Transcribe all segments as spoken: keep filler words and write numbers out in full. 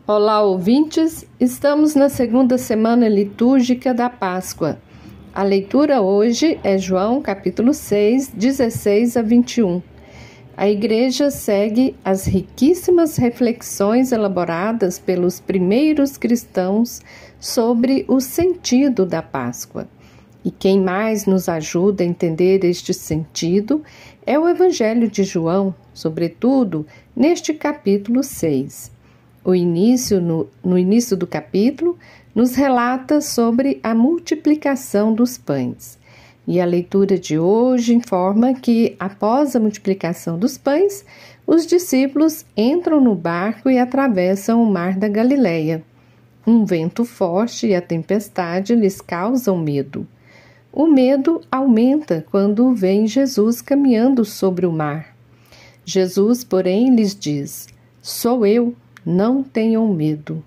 Olá, ouvintes! Estamos na segunda semana litúrgica da Páscoa. A leitura hoje é João, capítulo seis, dezesseis a vinte e um. A Igreja segue as riquíssimas reflexões elaboradas pelos primeiros cristãos sobre o sentido da Páscoa. E quem mais nos ajuda a entender este sentido é o Evangelho de João, sobretudo neste capítulo seis. O início, no, no início do capítulo, nos relata sobre a multiplicação dos pães. E a leitura de hoje informa que, após a multiplicação dos pães, os discípulos entram no barco e atravessam o mar da Galileia. Um vento forte e a tempestade lhes causam medo. O medo aumenta quando vem Jesus caminhando sobre o mar. Jesus, porém, lhes diz: "Sou eu. Não tenham medo."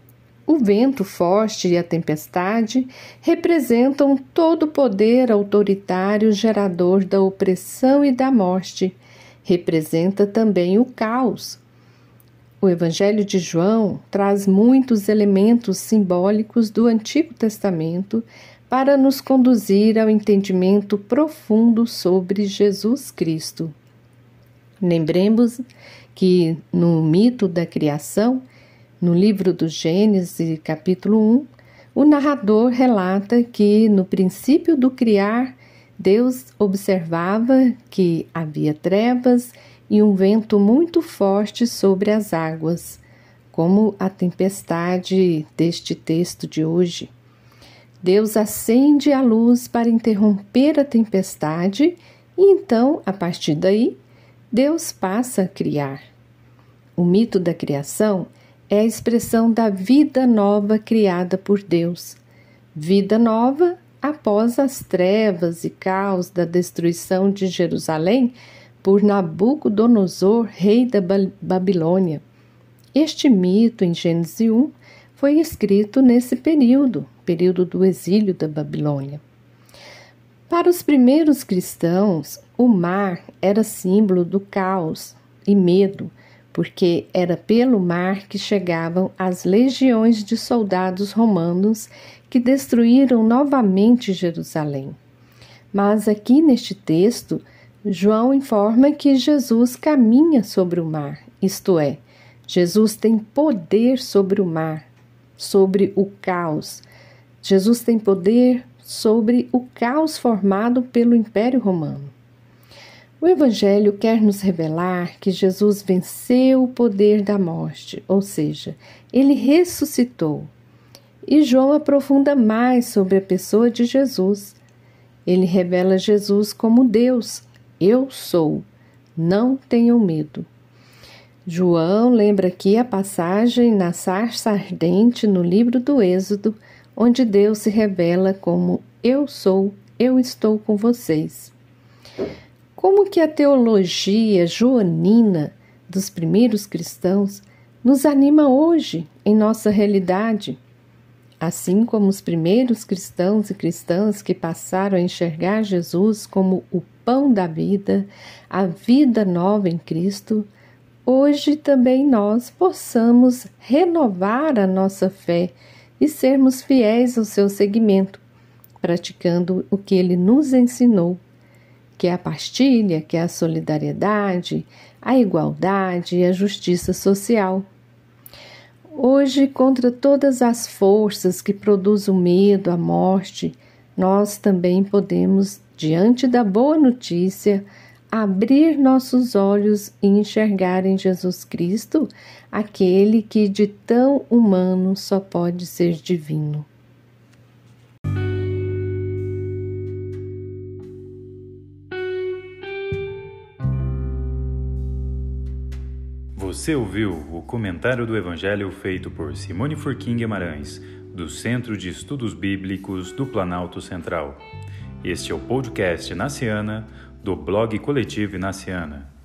O vento forte e a tempestade representam todo o poder autoritário gerador da opressão e da morte. Representa também o caos. O Evangelho de João traz muitos elementos simbólicos do Antigo Testamento para nos conduzir ao entendimento profundo sobre Jesus Cristo. Lembremos que no mito da criação, no livro do Gênesis, capítulo um, o narrador relata que no princípio do criar, Deus observava que havia trevas e um vento muito forte sobre as águas, como a tempestade deste texto de hoje. Deus acende a luz para interromper a tempestade e então, a partir daí, Deus passa a criar. O mito da criação é a expressão da vida nova criada por Deus. Vida nova após as trevas e caos da destruição de Jerusalém por Nabucodonosor, rei da Babilônia. Este mito, em Gênesis um, foi escrito nesse período, período do exílio da Babilônia. Para os primeiros cristãos, o mar era símbolo do caos e medo, porque era pelo mar que chegavam as legiões de soldados romanos que destruíram novamente Jerusalém. Mas aqui neste texto, João informa que Jesus caminha sobre o mar, isto é, Jesus tem poder sobre o mar, sobre o caos. Jesus tem poder sobre o caos formado pelo Império Romano. O Evangelho quer nos revelar que Jesus venceu o poder da morte, ou seja, ele ressuscitou. E João aprofunda mais sobre a pessoa de Jesus. Ele revela Jesus como Deus. Eu sou. Não tenham medo. João lembra aqui a passagem na sarça ardente no livro do Êxodo, onde Deus se revela como eu sou, eu estou com vocês. Como que a teologia joanina dos primeiros cristãos nos anima hoje em nossa realidade? Assim como os primeiros cristãos e cristãs que passaram a enxergar Jesus como o pão da vida, a vida nova em Cristo, hoje também nós possamos renovar a nossa fé e sermos fiéis ao seu seguimento, praticando o que ele nos ensinou, que é a partilha, que é a solidariedade, a igualdade e a justiça social. Hoje, contra todas as forças que produzem o medo, a morte, nós também podemos, diante da boa notícia, abrir nossos olhos e enxergar em Jesus Cristo aquele que de tão humano só pode ser divino. Você ouviu o comentário do Evangelho feito por Simone Furquim Guimarães, do Centro de Estudos Bíblicos do Planalto Central. Este é o podcast Naciana, do blog Coletivo Naciana.